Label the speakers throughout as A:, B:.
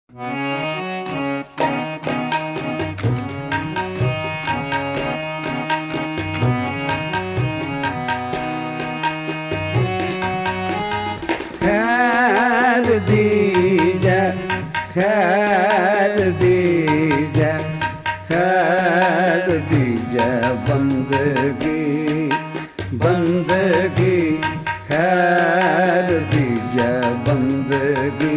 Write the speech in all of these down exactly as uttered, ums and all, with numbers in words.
A: खैर दीजा खैर दीजा खैर दीजा बंदगी बंदगी खैर दीजा बंदगी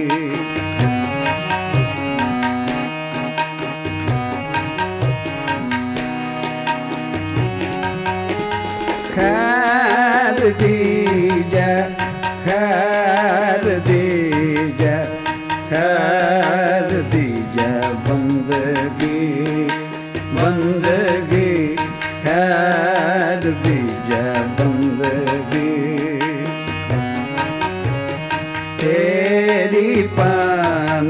A: खैर दीजा खैर दीजा खैर दीजा बंदगी बंदगी खैर दीजा बंदगी तेरी पान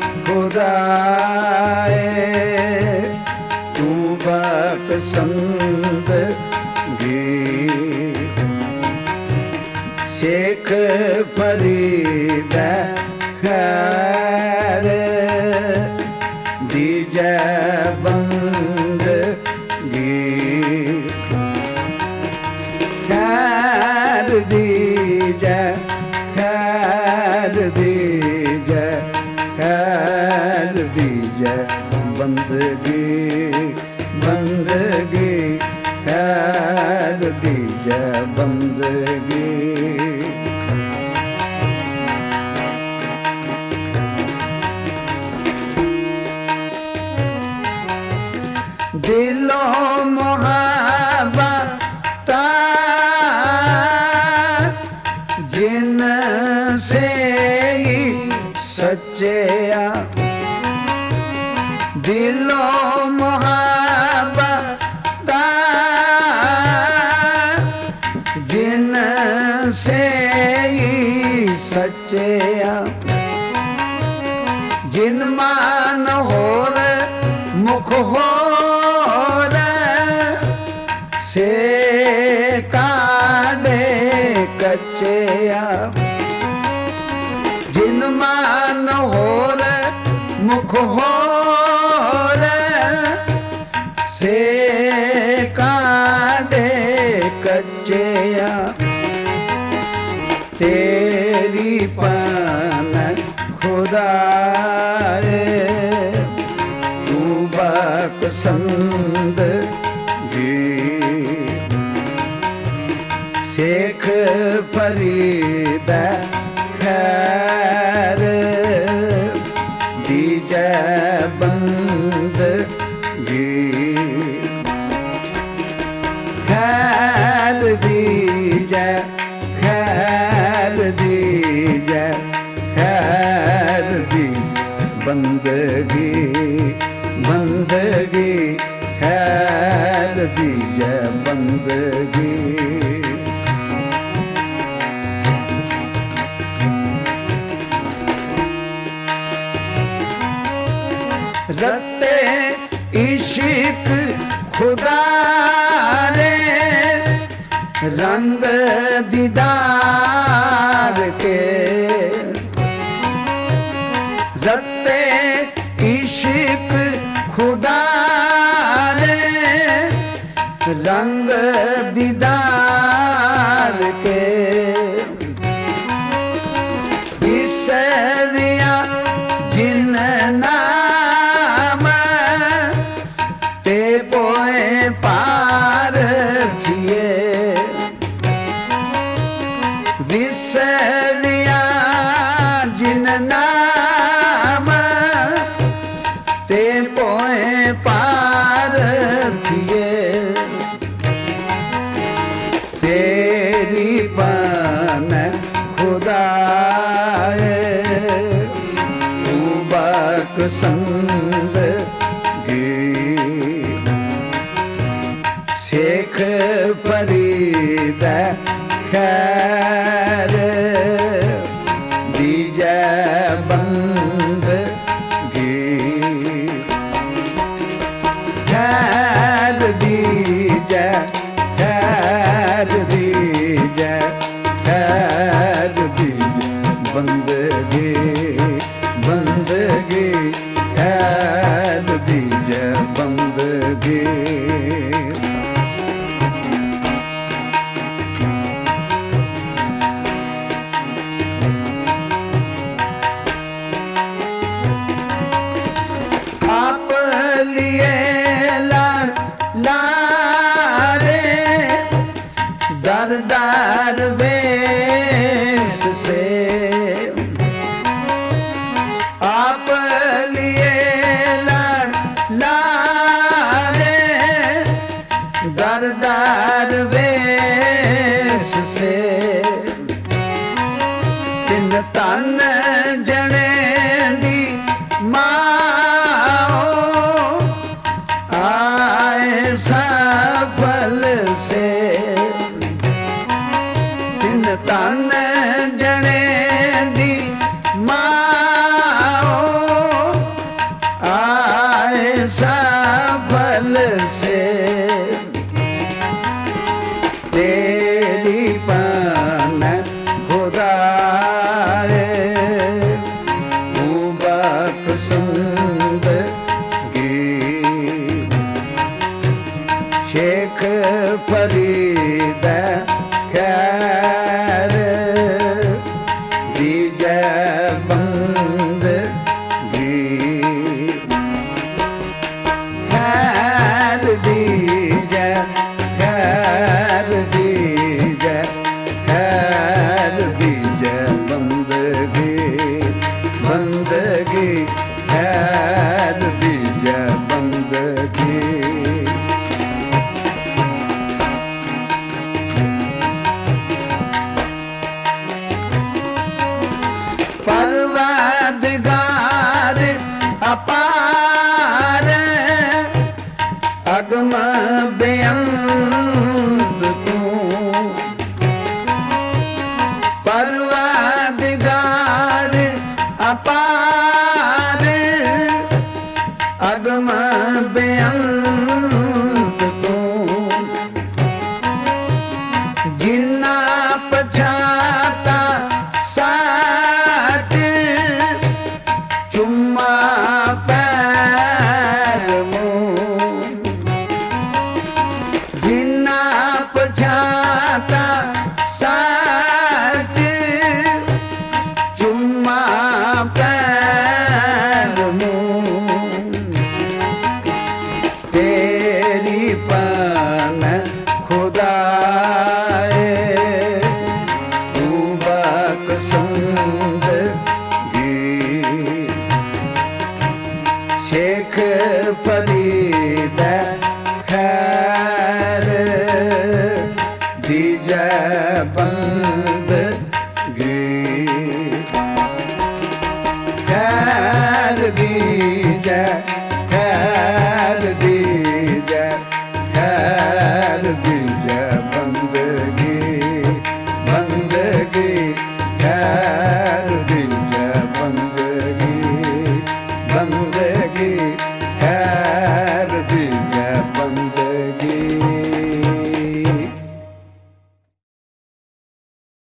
A: खुदाए तू बपसंद शेख फरीद खैर दीजा बंदगी खैर दीजा खैर दीजा खैर दीजा बंदगी बंदगी खैर दीजा बंदगी दिलो मुहब्बत जिन से ही सच्चिया दिलो मुहब्बत जिन से ही सच्चिया जिन मान होर मुख हो से काढ़े कच्चिया जिन मान होर मुख होर से काढ़े कच्चिया तेरी पान खुदाए तू बपसंद शेख फरीद खैर दीजा बंदगी खैर दीजा खैर दीजा खैर दीजा बंदगी बंदगी खैर दीजा बंदगी रत्ते इश्क खुदा रे रंग दीदार के रत्ते इश्क खुदा रे रंग दीदार के बिसरिया जिन नाम ते पोए पार थिए बिसरिया जिन नाम ते पोए पार थिए तेरी पान खुदाए तू बपसंद शेख फरीद खैर दीजा बंदगी खैर दीजा खैर दीजा खैर दीजा बंदगी बंदगी फरीद खैर दीजे बंदगी खैर दीजे खैर दीजे खैर दीजे बंदगी बंदगी खैर दीजे बंदगी परवरदिगार अपार अगम बेअंत तू परवरदिगार अपार अगम बेअंत तू जिन्ना पछाता साथ चुम्मा पैर मुँह जिन्ना पछाता साथ चुम्मा पैर मुँह तेरी पान खुदाए तू बकसंद शेख फरीद खैर दीजे बंदगी